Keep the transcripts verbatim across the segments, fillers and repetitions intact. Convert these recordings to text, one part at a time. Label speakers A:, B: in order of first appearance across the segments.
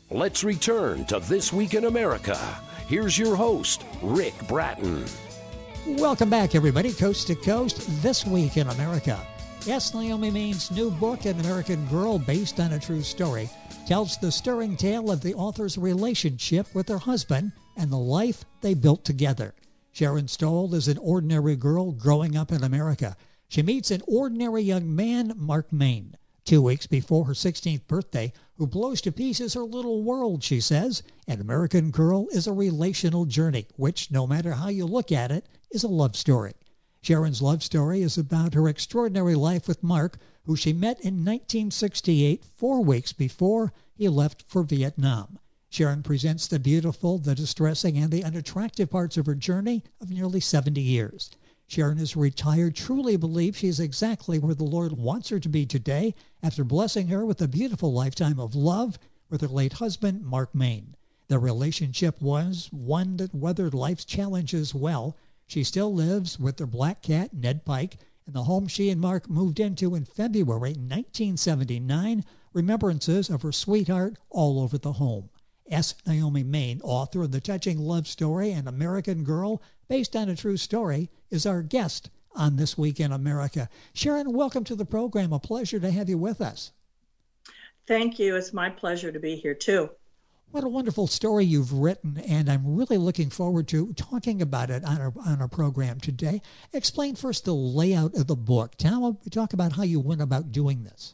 A: Let's return to This Week in America. Here's your host, Rick Bratton.
B: Welcome back, everybody, coast to coast, This Week in America. Yes, Naomi Main's new book, An American Girl, based on a true story, tells the stirring tale of the author's relationship with her husband and the life they built together. Sharon Stowell is an ordinary girl growing up in America. She meets an ordinary young man, Mark Main, two weeks before her sixteenth birthday, who blows to pieces her little world, she says. An American Girl is a relational journey, which, no matter how you look at it, is a love story. Sharon's love story is about her extraordinary life with Mark, who she met in nineteen sixty-eight, four weeks before he left for Vietnam. Sharon presents the beautiful, the distressing, and the unattractive parts of her journey of nearly seventy years. Sharon is retired, truly believes she is exactly where the Lord wants her to be today after blessing her with a beautiful lifetime of love with her late husband, Mark Main. Their relationship was one that weathered life's challenges well. She still lives with their black cat, Ned Pike, in the home she and Mark moved into in February nineteen seventy-nine. Remembrances of her sweetheart all over the home. S. Naomi Main, author of the touching love story An American Girl, based on a true story, is our guest on This Week in America. Sharon, welcome to the program. A pleasure to have you with us.
C: Thank you. It's my pleasure to be here, too.
B: What a wonderful story you've written, and I'm really looking forward to talking about it on our, on our program today. Explain first the layout of the book. Tell, talk about how you went about doing this.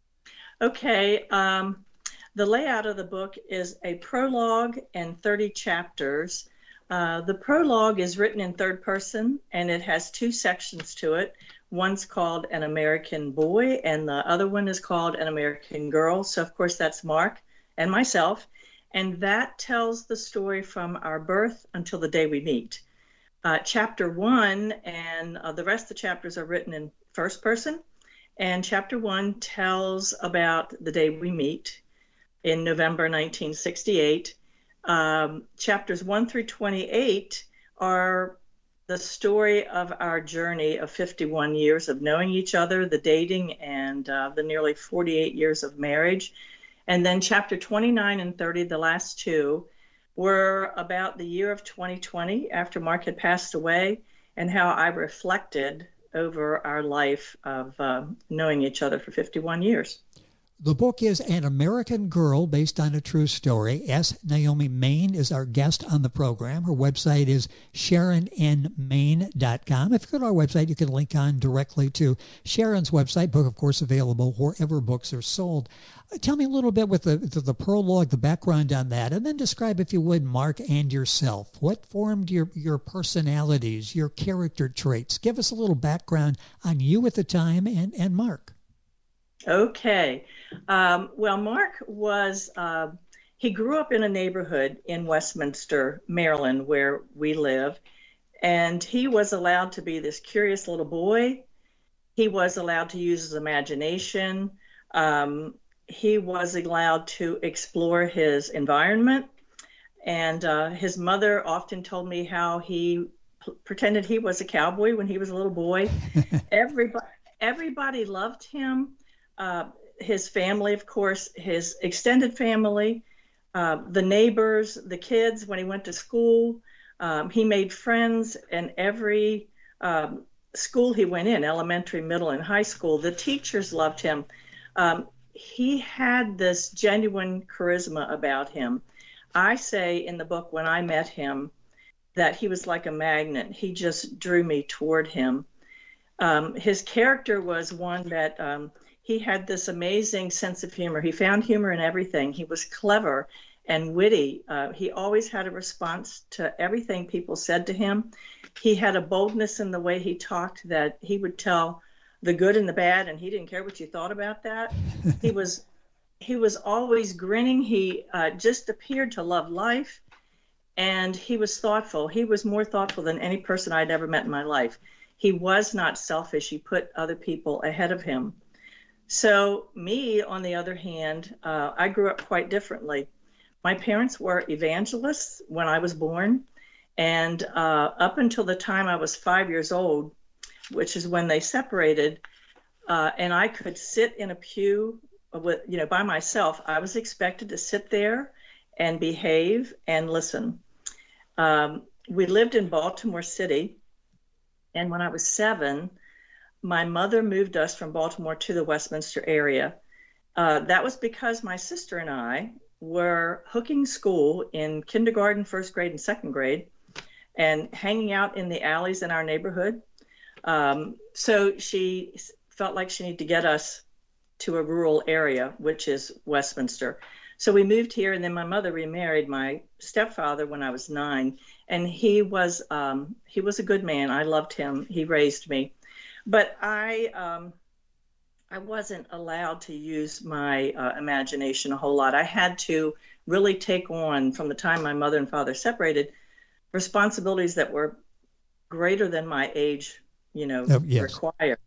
C: Okay. Um, the layout of the book is a prologue and thirty chapters. Uh, the prologue is written in third person, and it has two sections to it. One's called An American Boy, and the other one is called An American Girl. So, of course, that's Mark and myself. And that tells the story from our birth until the day we meet. Uh, chapter one and uh, the rest of the chapters are written in first person. And chapter one tells about the day we meet in November nineteen sixty-eight. Um, chapters one through twenty-eight are the story of our journey of fifty-one years of knowing each other, the dating, and uh, the nearly forty-eight years of marriage. And then chapter twenty-nine and thirty, the last two, were about the year of twenty twenty after Mark had passed away and how I reflected over our life of uh, knowing each other for fifty-one years.
B: The book is An American Girl, based on a true story. S. Naomi Main is our guest on the program. Her website is sharon n main dot com. If you go to our website, you can link on directly to Sharon's website. Book, of course, available wherever books are sold. Tell me a little bit with the, the, the prologue, the background on that, and then describe, if you would, Mark and yourself. What formed your, your personalities, your character traits? Give us a little background on you at the time and, and Mark.
C: Okay. Um, well, Mark was, uh, he grew up in a neighborhood in Westminster, Maryland, where we live, and he was allowed to be this curious little boy. He was allowed to use his imagination. Um, he was allowed to explore his environment, and uh, his mother often told me how he p- pretended he was a cowboy when he was a little boy. Everybody, everybody loved him. Uh, his family, of course, his extended family, uh, the neighbors, the kids, when he went to school, um, he made friends in every um, school he went in, elementary, middle, and high school. The teachers loved him. Um, he had this genuine charisma about him. I say in the book, when I met him, that he was like a magnet. He just drew me toward him. Um, his character was one that um, he had this amazing sense of humor. He found humor in everything. He was clever and witty. Uh, he always had a response to everything people said to him. He had a boldness in the way he talked that he would tell the good and the bad, and he didn't care what you thought about that. he was he was always grinning. He uh, just appeared to love life, and he was thoughtful. He was more thoughtful than any person I'd ever met in my life. He was not selfish. He put other people ahead of him. So me, on the other hand, uh, I grew up quite differently. My parents were evangelists when I was born, and uh, up until the time I was five years old, which is when they separated, uh, and I could sit in a pew with, you know, by myself. I was expected to sit there and behave and listen. Um, we lived in Baltimore City, and when I was seven, my mother moved us from Baltimore to the Westminster area. Uh, that was because my sister and I were hooking school in kindergarten, first grade, and second grade, and hanging out in the alleys in our neighborhood. Um, so she felt like she needed to get us to a rural area, which is Westminster. So we moved here, and then my mother remarried my stepfather when I was nine, and he was um, he was a good man. I loved him. He raised me, but I um, I wasn't allowed to use my uh, imagination a whole lot. I had to really take on, from the time my mother and father separated, responsibilities that were greater than my age, you know,
B: oh, yes.
C: required.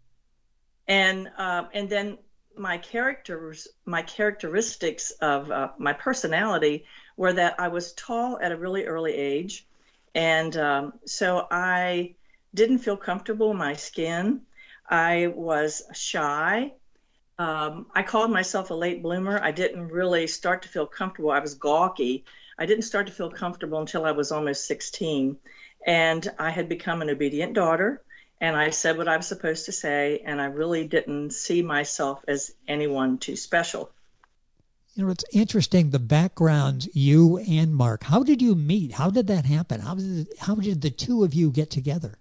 C: And uh, and then my characters, my characteristics of uh, my personality were that I was tall at a really early age, and um, so I didn't feel comfortable in my skin. I was shy. Um, I called myself a late bloomer. I didn't really start to feel comfortable. I was gawky. I didn't start to feel comfortable until I was almost sixteen, and I had become an obedient daughter. And I said what I was supposed to say, and I really didn't see myself as anyone too special.
B: You know, it's interesting, the backgrounds, you and Mark. How did you meet? How did that happen? How did, how did the two of you get together?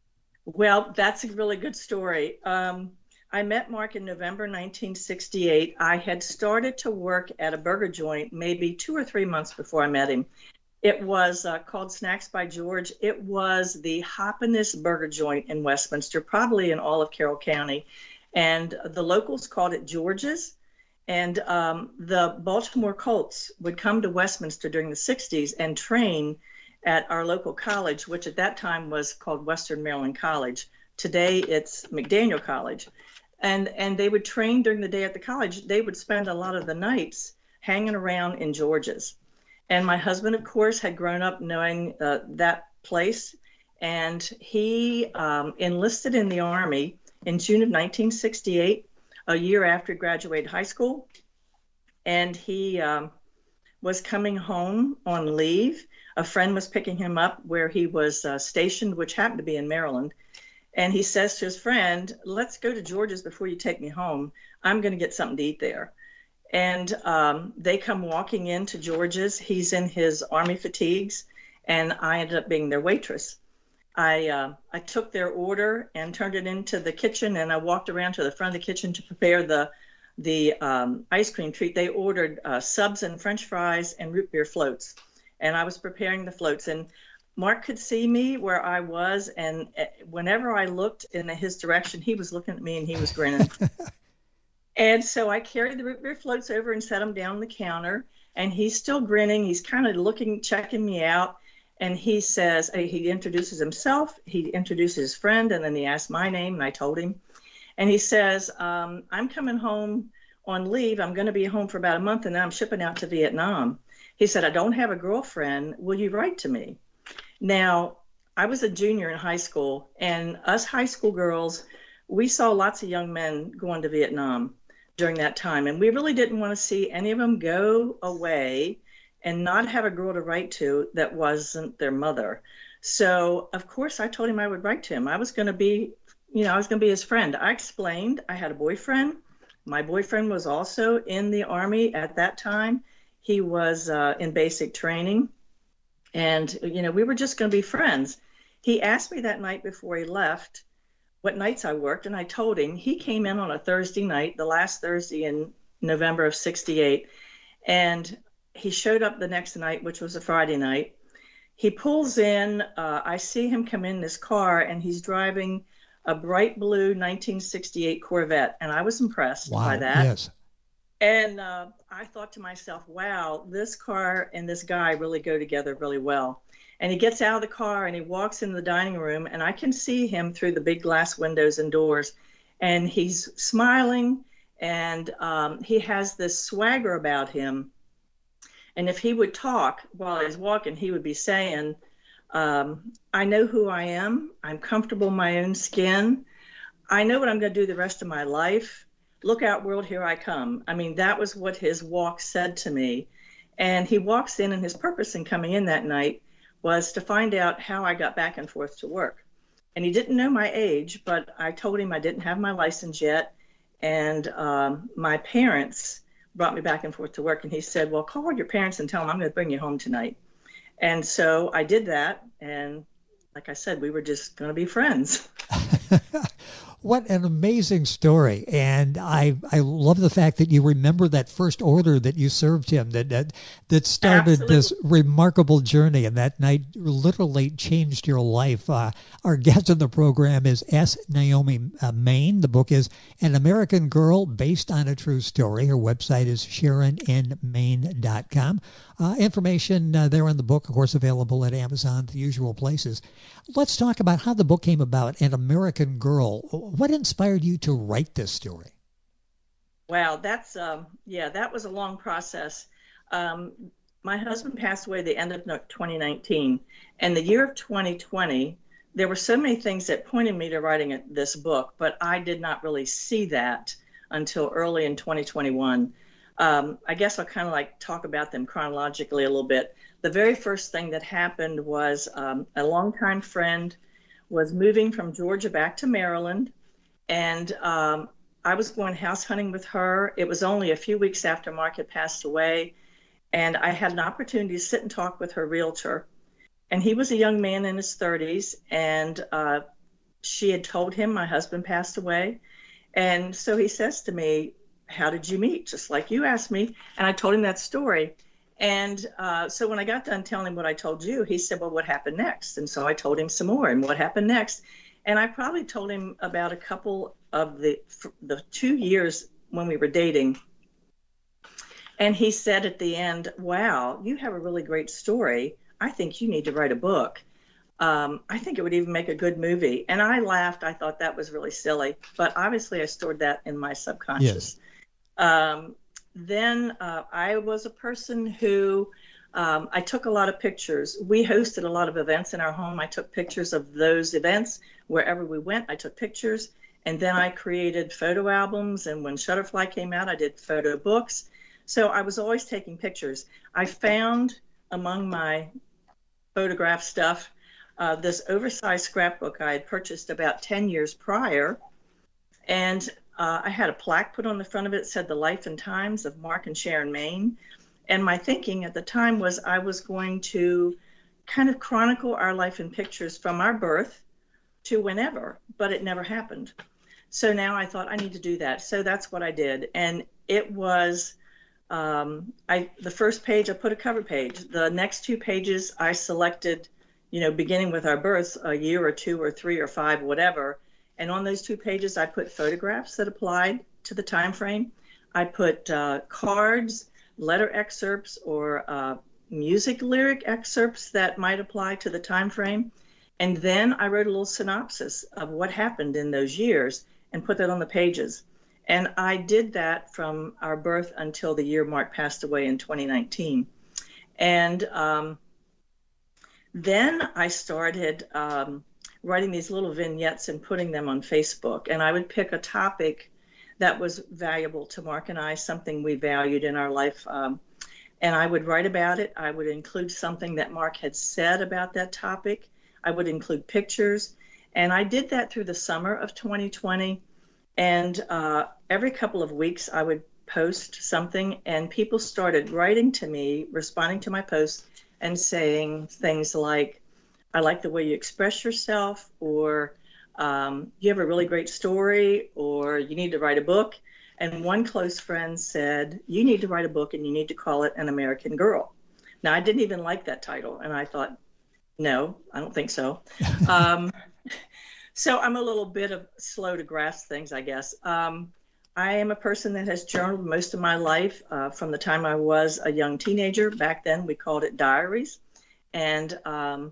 C: Well, that's a really good story. Um, I met Mark in November nineteen sixty-eight. I had started to work at a burger joint maybe two or three months before I met him. It was uh, called Snacks by George. It was the hoppinest burger joint in Westminster, probably in all of Carroll County. And the locals called it George's. And um, the Baltimore Colts would come to Westminster during the sixties and train at our local college, which at that time was called Western Maryland College. Today it's McDaniel College. And, and they would train during the day at the college. They would spend a lot of the nights hanging around in George's. And my husband, of course, had grown up knowing uh, that place. And he um, enlisted in the Army in June of nineteen sixty-eight, a year after he graduated high school. And he um, was coming home on leave. A friend was picking him up where he was uh, stationed, which happened to be in Maryland. And he says to his friend, let's go to George's before you take me home. I'm going to get something to eat there. And um, they come walking into George's. He's in his Army fatigues, and I ended up being their waitress. I uh, I took their order and turned it into the kitchen, and I walked around to the front of the kitchen to prepare the the um, ice cream treat. They ordered uh, subs and French fries and root beer floats, and I was preparing the floats. And Mark could see me where I was, and whenever I looked in his direction, he was looking at me and he was grinning. And so I carried the root beer floats over and set them down on the counter, and he's still grinning. He's kind of looking, checking me out, and he says, he introduces himself, he introduces his friend, and then he asked my name, and I told him. And he says, um, I'm coming home on leave. I'm going to be home for about a month, and then I'm shipping out to Vietnam. He said, I don't have a girlfriend. Will you write to me? Now, I was a junior in high school, and us high school girls, we saw lots of young men going to Vietnam during that time, and we really didn't want to see any of them go away and not have a girl to write to that wasn't their mother. So, of course, I told him I would write to him. I was going to be, you know, I was going to be his friend. I explained I had a boyfriend. My boyfriend was also in the Army at that time. He was uh, in basic training, and, you know, we were just going to be friends. He asked me that night before he left what nights I worked, and I told him. He came in on a Thursday night, the last Thursday in November of sixty-eight, and he showed up the next night, which was a Friday night. He pulls in, uh, I see him come in this car, and he's driving a bright blue nineteen sixty-eight Corvette, and I was impressed
B: wow,
C: by that.
B: Yes.
C: And uh, I thought to myself, wow, this car and this guy really go together really well. And he gets out of the car and he walks into the dining room, and I can see him through the big glass windows and doors, and he's smiling, and um, he has this swagger about him. And if he would talk while he's walking, he would be saying, um, I know who I am. I'm comfortable in my own skin. I know what I'm going to do the rest of my life. Look out, world, here I come. I mean, that was what his walk said to me. And he walks in, and his purpose in coming in that night was to find out how I got back and forth to work. And he didn't know my age, but I told him I didn't have my license yet. And um, my parents brought me back and forth to work. And he said, well, call your parents and tell them I'm going to bring you home tonight. And so I did that. And like I said, we were just going to be friends.
B: What an amazing story. And I I love the fact that you remember that first order that you served him, that that, that started
C: Absolutely.
B: This remarkable journey, and that night literally changed your life. Uh, our guest in the program is S. Naomi uh, Main. The book is An American Girl Based on a True Story. Her website is sharon n main dot com. Uh, information uh, there in the book, of course, available at Amazon, the usual places. Let's talk about how the book came about, An American Girl. What inspired you to write this story?
C: Wow, that's, um, yeah, that was a long process. Um, my husband passed away at the end of twenty nineteen, and the year of twenty twenty, there were so many things that pointed me to writing it, this book, but I did not really see that until early in twenty twenty-one. Um, I guess I'll kind of like talk about them chronologically a little bit. The very first thing that happened was um, a longtime friend was moving from Georgia back to Maryland, and um, I was going house hunting with her. It was only a few weeks after Mark had passed away, and I had an opportunity to sit and talk with her realtor. And he was a young man in his thirties, and uh, she had told him my husband passed away. And so he says to me, how did you meet? Just like you asked me. And I told him that story. And uh, so when I got done telling him what I told you, he said, well, what happened next? And so I told him some more, and what happened next. And I probably told him about a couple of the the two years when we were dating. And he said at the end, wow, you have a really great story. I think you need to write a book. Um, I think it would even make a good movie. And I laughed. I thought that was really silly. But obviously I stored that in my subconscious. Yes. Um, then uh, I was a person who, um, I took a lot of pictures. We hosted a lot of events in our home. I took pictures of those events. Wherever we went, I took pictures. And then I created photo albums. And when Shutterfly came out, I did photo books. So I was always taking pictures. I found among my photograph stuff uh, this oversized scrapbook I had purchased about ten years prior. And Uh, I had a plaque put on the front of it that said the life and times of Mark and Sharon Main. And my thinking at the time was I was going to kind of chronicle our life in pictures from our birth to whenever, but it never happened. So now I thought I need to do that. So that's what I did. And it was, um, I the first page, I put a cover page. The next two pages I selected, you know, beginning with our births, a year or two or three or five, whatever. And on those two pages, I put photographs that applied to the time frame. I put uh, cards, letter excerpts, or uh, music lyric excerpts that might apply to the time frame. And then I wrote a little synopsis of what happened in those years and put that on the pages. And I did that from our birth until the year Mark passed away in twenty nineteen. And um, then I started um, writing these little vignettes and putting them on Facebook. And I would pick a topic that was valuable to Mark and I, something we valued in our life. Um, and I would write about it. I would include something that Mark had said about that topic. I would include pictures. And I did that through the summer of twenty twenty. And uh, every couple of weeks I would post something, and people started writing to me, responding to my posts and saying things like, I like the way you express yourself, or um, you have a really great story, or you need to write a book. And one close friend said, you need to write a book and you need to call it An American Girl. Now, I didn't even like that title. And I thought, no, I don't think so. um, so I'm a little bit of slow to grasp things, I guess. Um, I am a person that has journaled most of my life uh, from the time I was a young teenager. Back then, we called it diaries. And um,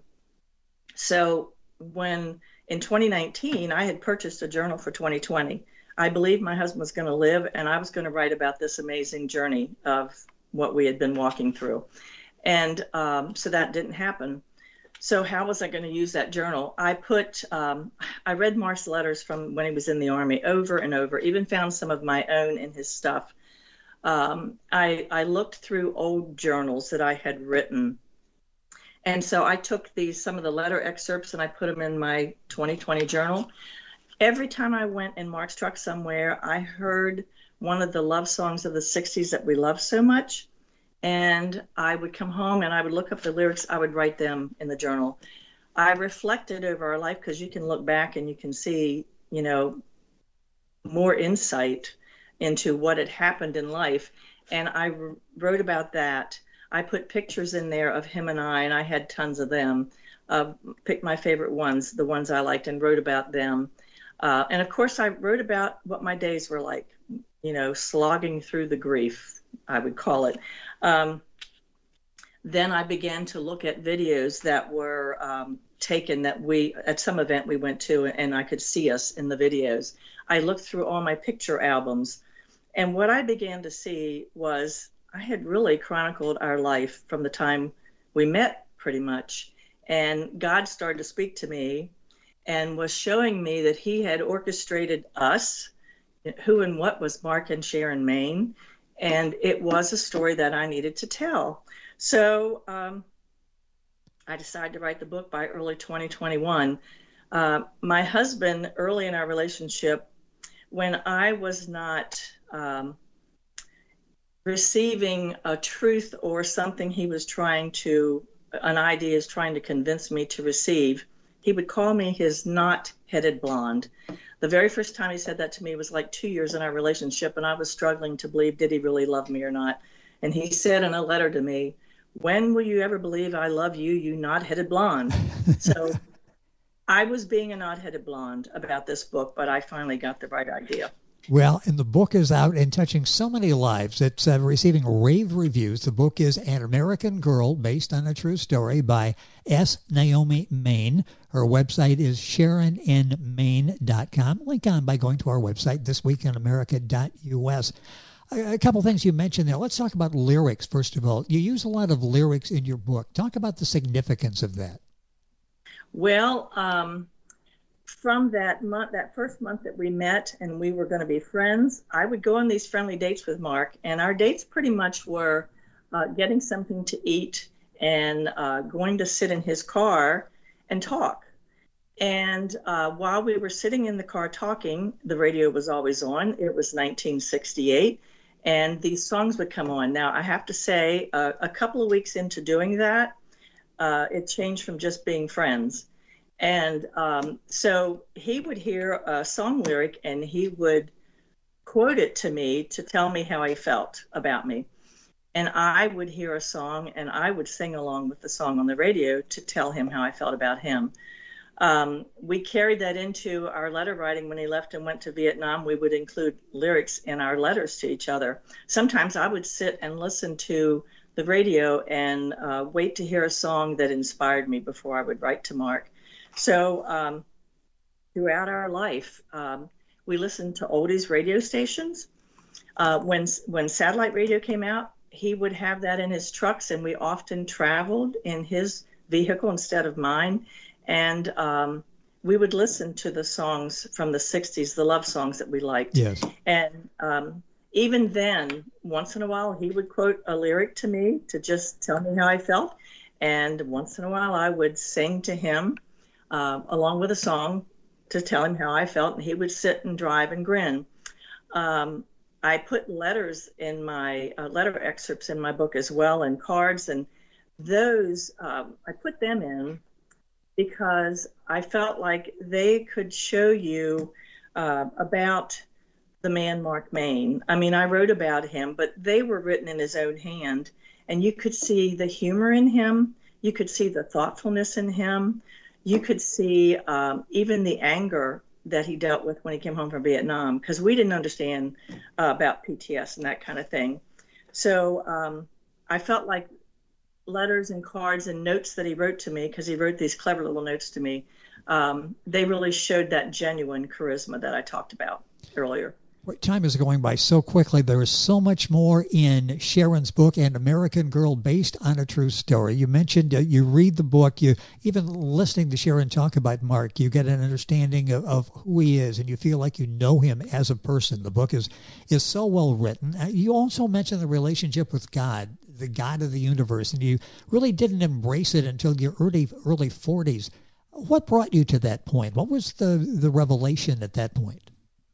C: so when in twenty nineteen, I had purchased a journal for twenty twenty. I believed my husband was going to live, and I was going to write about this amazing journey of what we had been walking through. And um, so that didn't happen. So how was I going to use that journal? I put, um, I read Mark's letters from when he was in the Army over and over, even found some of my own in his stuff. um, I, I looked through old journals that I had written. And so I took these, some of the letter excerpts, and I put them in my twenty twenty journal. Every time I went in Mark's truck somewhere, I heard one of the love songs of the sixties that we love so much. And I would come home and I would look up the lyrics. I would write them in the journal. I reflected over our life, because you can look back and you can see, you know, more insight into what had happened in life. And I wrote about that. I put pictures in there of him and I, and I had tons of them. Uh, picked my favorite ones, the ones I liked, and wrote about them. Uh, and of course, I wrote about what my days were like, you know, slogging through the grief, I would call it. Um, then I began to look at videos that were um, taken that we, at some event we went to, and I could see us in the videos. I looked through all my picture albums, and what I began to see was I had really chronicled our life from the time we met, pretty much. And God started to speak to me and was showing me that he had orchestrated us. Who and what was Mark and Sharon Main, and it was a story that I needed to tell. So um, I decided to write the book by early twenty twenty-one. Uh, my husband, early in our relationship, when I was not um, receiving a truth or something he was trying to, an idea is trying to convince me to receive, he would call me his knot-headed blonde. The very first time he said that to me was like two years in our relationship, and I was struggling to believe, did he really love me or not? And he said in a letter to me, when will you ever believe I love you, you knot-headed blonde? So I was being a knot-headed blonde about this book, but I finally got the right idea.
B: Well, and the book is out and touching so many lives. It's uh, receiving rave reviews. The book is An American Girl, based on a true story by S. Naomi Main. Her website is sharon n main dot com. Link on by going to our website, this week in america dot u s. A, a couple things you mentioned there. Let's talk about lyrics, first of all. You use a lot of lyrics in your book. Talk about the significance of that.
C: Well, um... from that month, that first month that we met and we were going to be friends, I would go on these friendly dates with Mark, and our dates pretty much were uh, getting something to eat and uh, going to sit in his car and talk. And uh, while we were sitting in the car talking, the radio was always on. It was nineteen sixty-eight, and these songs would come on. Now, I have to say, uh, a couple of weeks into doing that, uh, it changed from just being friends. And um, so he would hear a song lyric and he would quote it to me to tell me how he felt about me. And I would hear a song and I would sing along with the song on the radio to tell him how I felt about him. Um, we carried that into our letter writing. When he left and went to Vietnam, we would include lyrics in our letters to each other. Sometimes I would sit and listen to the radio and uh, wait to hear a song that inspired me before I would write to Mark. So um, throughout our life, um, we listened to oldies radio stations. Uh, when when satellite radio came out, he would have that in his trucks, and we often traveled in his vehicle instead of mine. And um, we would listen to the songs from the sixties, the love songs that we liked.
B: Yes.
C: And um, even then, once in a while, he would quote a lyric to me to just tell me how I felt. And once in a while, I would sing to him uh, along with a song to tell him how I felt. And he would sit and drive and grin. Um, I put letters in my uh, letter excerpts in my book as well, and cards. And those, um, I put them in because I felt like they could show you uh, about the man Mark Main. I mean, I wrote about him, but they were written in his own hand, and you could see the humor in him. You could see the thoughtfulness in him. You could see um, even the anger that he dealt with when he came home from Vietnam, because we didn't understand uh, about P T S and that kind of thing. So um, I felt like letters and cards and notes that he wrote to me, because he wrote these clever little notes to me, um, they really showed that genuine charisma that I talked about earlier.
B: Time is going by so quickly. There is so much more in Sharon's book, An American Girl, based on a true story. You mentioned uh, you read the book, you even listening to Sharon talk about Mark, you get an understanding of, of who he is, and you feel like you know him as a person. The book is, is so well written. Uh, you also mentioned the relationship with God, the God of the universe, and you really didn't embrace it until your early early forties. What brought you to that point? What was the, the revelation at that point?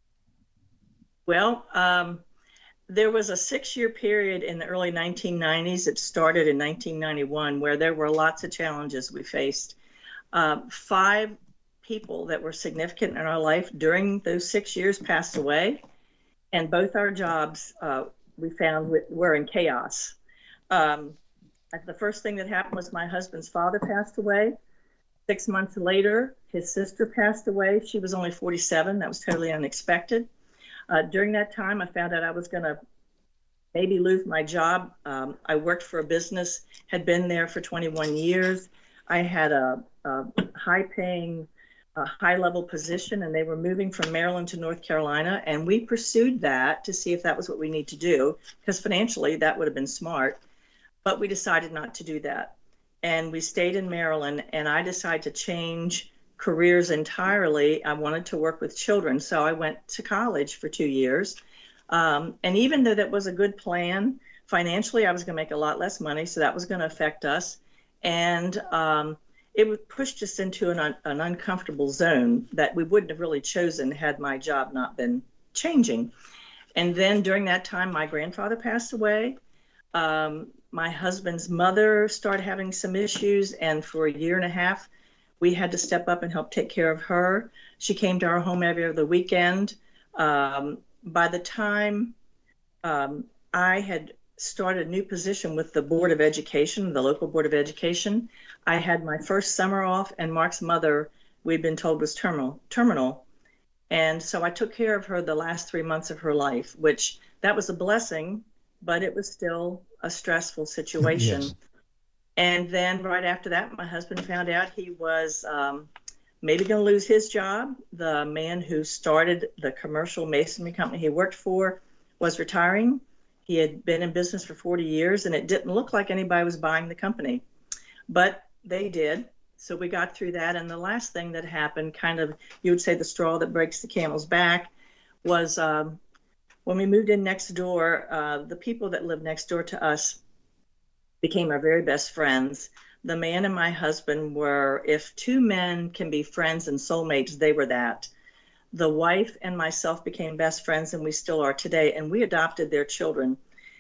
C: Well, um, there was a six-year period in the early nineteen nineties. It started in nineteen ninety-one, where there were lots of challenges we faced. Uh, five people that were significant in our life during those six years passed away, and both our jobs uh, we found were in chaos. Um, the first thing that happened was my husband's father passed away. Six months later, his sister passed away. She was only forty-seven. That was totally unexpected. Uh, during that time, I found out I was going to maybe lose my job. Um, I worked for a business, had been there for twenty-one years. I had a, a high-paying, a high-level position, and they were moving from Maryland to North Carolina, and we pursued that to see if that was what we need to do, because financially that would have been smart, but we decided not to do that. And we stayed in Maryland, and I decided to change careers entirely. I wanted to work with children, so I went to college for two years. Um, and even though that was a good plan, financially I was going to make a lot less money, so that was going to affect us. And um, it pushed us into an, un- an uncomfortable zone that we wouldn't have really chosen had my job not been changing. And then during that time, my grandfather passed away. Um, my husband's mother started having some issues, and for a year and a half, we had to step up and help take care of her. She came to our home every other weekend. Um, by the time um, I had started a new position with the Board of Education, the local Board of Education, I had my first summer off, and Mark's mother, we'd been told, was terminal. terminal. And so I took care of her the last three months of her life, which that was a blessing, but it was still a stressful situation. Yes. And then right after that, my husband found out he was um, maybe going to lose his job. The man who started the commercial masonry company he worked for was retiring. He had been in business for forty years, and it didn't look like anybody was buying the company. But they did. So we got through that. And the last thing that happened, kind of, you would say the straw that breaks the camel's back, was um, when we moved in next door, uh, the people that lived next door to us became our very best friends. The man and my husband were, if two men can be friends and soulmates, they were that. The wife and myself became best friends, and we still are today, and we adopted their children.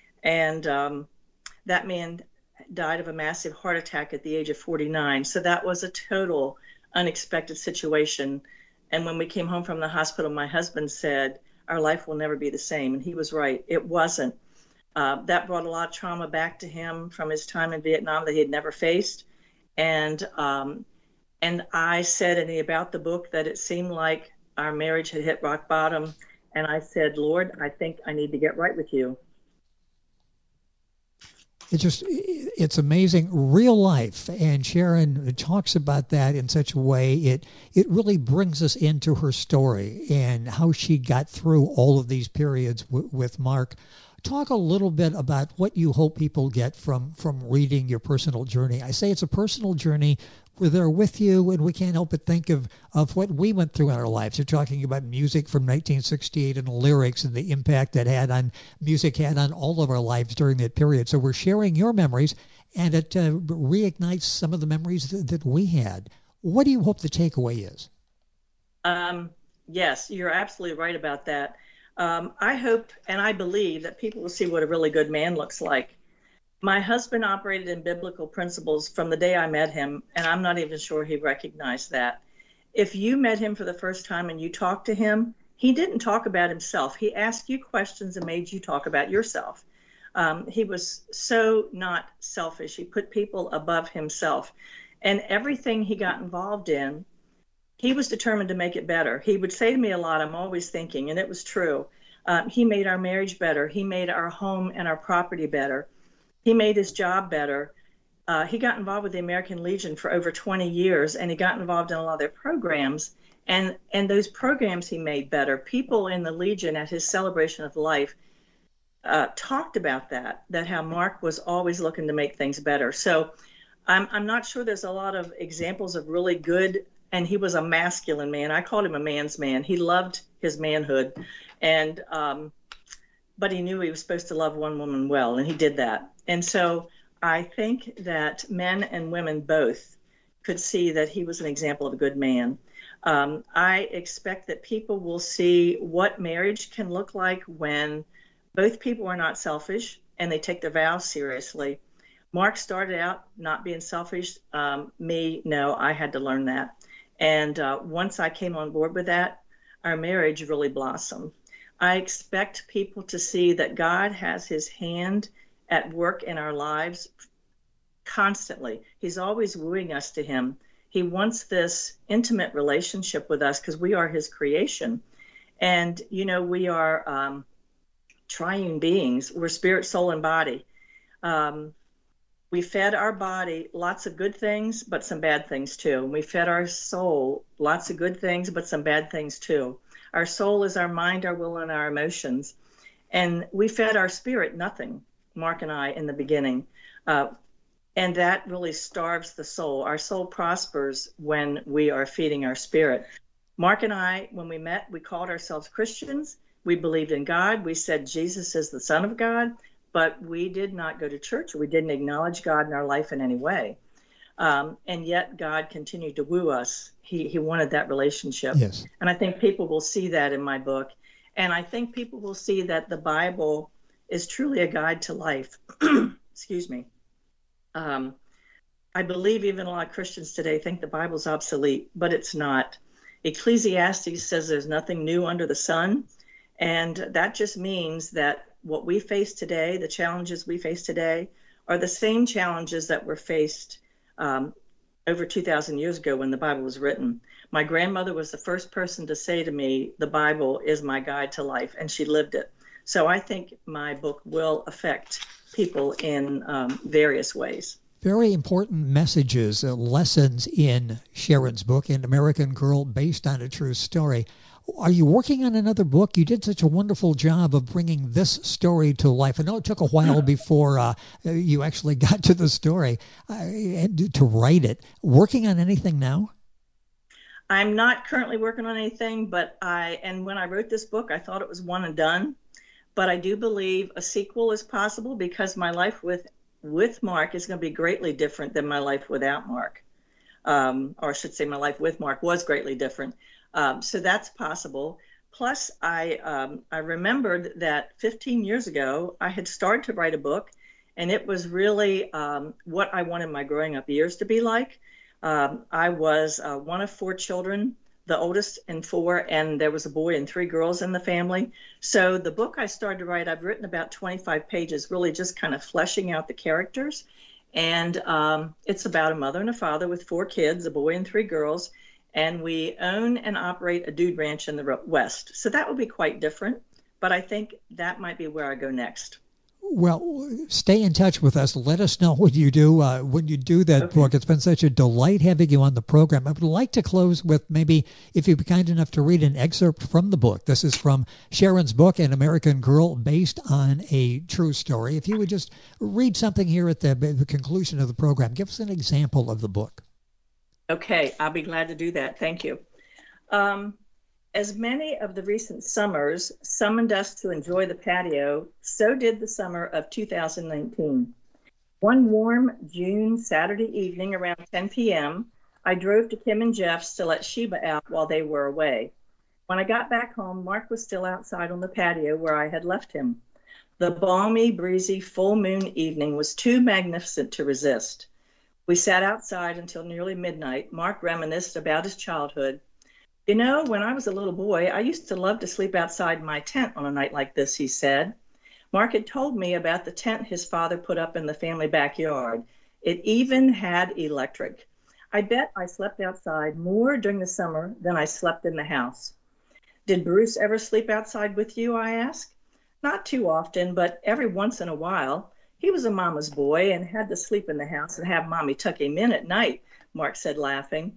C: And um, that man died of a massive heart attack at the age of forty-nine. So that was a total unexpected situation. And when we came home from the hospital, my husband said, our life will never be the same. And he was right. It wasn't. Uh, that brought a lot of trauma back to him from his time in Vietnam that he had never faced. And um, and I said in the About the Book that it seemed like our marriage had hit rock bottom. And I said, Lord, I think I need to get right with you.
B: It's just, it's amazing. Real life. And Sharon talks about that in such a way, it it really brings us into her story and how she got through all of these periods w- with Mark. Talk a little bit about what you hope people get from, from reading your personal journey. I say it's a personal journey. We're there with you, and we can't help but think of, of what we went through in our lives. You're talking about music from nineteen sixty-eight and lyrics and the impact that had on music had on all of our lives during that period. So we're sharing your memories, and it uh, reignites some of the memories that, that we had. What do you hope the takeaway is?
C: Um, yes, you're absolutely right about that. Um, I hope and I believe that people will see what a really good man looks like. My husband operated in biblical principles from the day I met him, and I'm not even sure he recognized that. If you met him for the first time and you talked to him, he didn't talk about himself. He asked you questions and made you talk about yourself. Um, he was so not selfish. He put people above himself. And everything he got involved in, he was determined to make it better. He would say to me a lot, I'm always thinking, and it was true. Um, he made our marriage better. He made our home and our property better. He made his job better. Uh, he got involved with the American Legion for over twenty years, and he got involved in a lot of their programs. And, and those programs he made better. People in the Legion at his celebration of life uh, talked about that, that how Mark was always looking to make things better. So I'm, I'm not sure there's a lot of examples of really good, and he was a masculine man. I called him a man's man. He loved his manhood, and um, but he knew he was supposed to love one woman well, and he did that. And so I think that men and women both could see that he was an example of a good man. Um, I expect that people will see what marriage can look like when both people are not selfish and they take their vows seriously. Mark started out not being selfish. Um, me, no, I had to learn that. And uh, once I came on board with that, our marriage really blossomed. I expect people to see that God has his hand at work in our lives constantly. He's always wooing us to him. He wants this intimate relationship with us because we are his creation. And, you know, we are um, triune beings. We're spirit, soul, and body. Um, we fed our body lots of good things, but some bad things too. And we fed our soul lots of good things, but some bad things too. Our soul is our mind, our will, and our emotions. And we fed our spirit nothing, Mark and I, in the beginning. Uh, and that really starves the soul. Our soul prospers when we are feeding our spirit. Mark and I, when we met, we called ourselves Christians. We believed in God. We said Jesus is the Son of God, but we did not go to church. We didn't acknowledge God in our life in any way. Um, and yet God continued to woo us. He, he wanted that relationship.
B: Yes.
C: And I think people will see that in my book. And I think people will see that the Bible is truly a guide to life. Excuse me. Um, I believe even a lot of Christians today think the Bible's obsolete, but it's not. Ecclesiastes says there's nothing new under the sun. And that just means that what we face today, the challenges we face today, are the same challenges that were faced um, over two thousand years ago when the Bible was written. My grandmother was the first person to say to me, the Bible is my guide to life, and she lived it. So I think my book will affect people in um, various ways.
B: Very important messages, uh, lessons in Sharon's book, An American Girl, based on a true story. Are you working on another book? You did such a wonderful job of bringing this story to life. I know it took a while before uh, you actually got to the story uh, and to write it. Working on anything now?
C: I'm not currently working on anything, but I, and when I wrote this book, I thought it was one and done. But I do believe a sequel is possible because my life with, with Mark is going to be greatly different than my life without Mark. Um, or I should say my life with Mark was greatly different. Um, so that's possible. Plus, I um, I remembered that fifteen years ago, I had started to write a book, and it was really um, what I wanted my growing up years to be like. Um, I was uh, one of four children, the oldest in four, and there was a boy and three girls in the family. So the book I started to write, I've written about twenty-five pages, really just kind of fleshing out the characters. And um, it's about a mother and a father with four kids, a boy and three girls. And we own and operate a dude ranch in the West. So that will be quite different, but I think that might be where I go next.
B: Well, stay in touch with us. Let us know what you do uh, when you do that okay. book. It's been such a delight having you on the program. I would like to close with maybe, if you'd be kind enough to read an excerpt from the book. This is from Sharon's book, An American Girl, based on a true story. If you would just read something here at the, the conclusion of the program, give us an example of the book.
C: Okay, I'll be glad to do that. Thank you. Um, as many of the recent summers summoned us to enjoy the patio, so did the summer of two thousand nineteen. One warm June Saturday evening around ten p.m., I drove to Kim and Jeff's to let Sheba out while they were away. When I got back home, Mark was still outside on the patio where I had left him. The balmy, breezy, full moon evening was too magnificent to resist. We sat outside until nearly midnight. Mark reminisced about his childhood. You know, when I was a little boy, I used to love to sleep outside my tent on a night like this, he said. Mark had told me about the tent his father put up in the family backyard. It even had electric. I bet I slept outside more during the summer than I slept in the house. Did Bruce ever sleep outside with you, I asked. Not too often, but every once in a while. He was a mama's boy and had to sleep in the house and have mommy tuck him in at night, Mark said, laughing.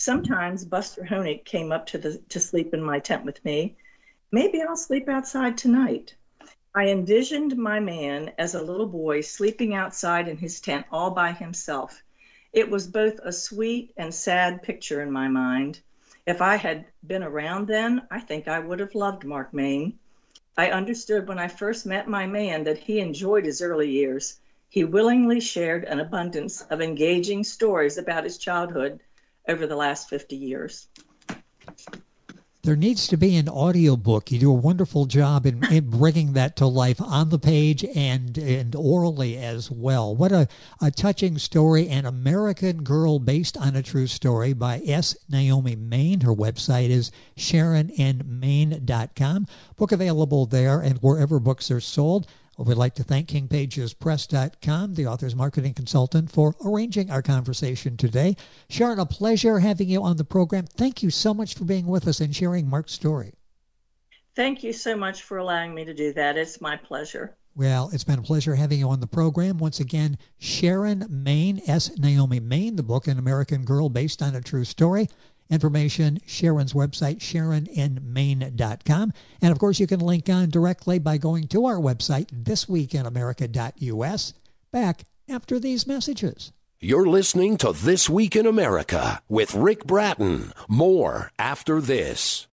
C: Sometimes Buster Honig came up to the to sleep in my tent with me. Maybe I'll sleep outside tonight. I envisioned my man as a little boy sleeping outside in his tent all by himself. It was both a sweet and sad picture in my mind. If I had been around then, I think I would have loved Mark Main. I understood when I first met my man that he enjoyed his early years. He willingly shared an abundance of engaging stories about his childhood over the last fifty years.
B: There needs to be an audiobook. You do a wonderful job in, in bringing that to life on the page and and orally as well. What a, a touching story, An American Girl based on a true story by S. Naomi Main. Her website is sharon n main dot com. Book available there and wherever books are sold. We'd like to thank king pages press dot com, the author's marketing consultant, for arranging our conversation today. Sharon, a pleasure having you on the program. Thank you so much for being with us and sharing Mark's story.
C: Thank you so much for allowing me to do that. It's my pleasure.
B: Well, it's been a pleasure having you on the program. Once again, Sharon Main, S. Naomi Main, the book An American Girl based on a true story. Information, Sharon's website, sharon n main dot com. And of course, you can link on directly by going to our website, this week in america dot u s. Back after these messages.
A: You're listening to This Week in America with Rick Bratton. More after this.